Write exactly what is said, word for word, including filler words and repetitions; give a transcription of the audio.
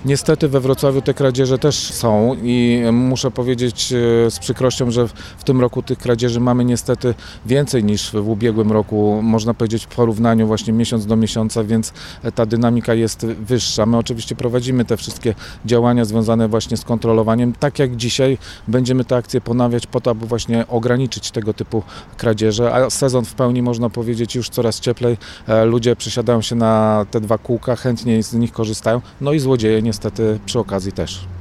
Niestety we Wrocławiu te kradzieże też są i muszę powiedzieć z przykrością, że w tym roku tych kradzieży mamy niestety więcej niż w ubiegłym roku, można powiedzieć w porównaniu właśnie miesiąc do miesiąca, więc ta dynamika jest wyższa. My oczywiście prowadzimy te wszystkie działania związane właśnie z kontrolowaniem. Tak jak dzisiaj będziemy te akcje ponawiać po to, aby właśnie ograniczyć tego typu kradzieże, a sezon w pełni można powiedzieć już coraz cieplej. Ludzie przesiadają się na te dwa kółka, chętnie z nich korzystają, no i złodzieje niestety przy okazji też.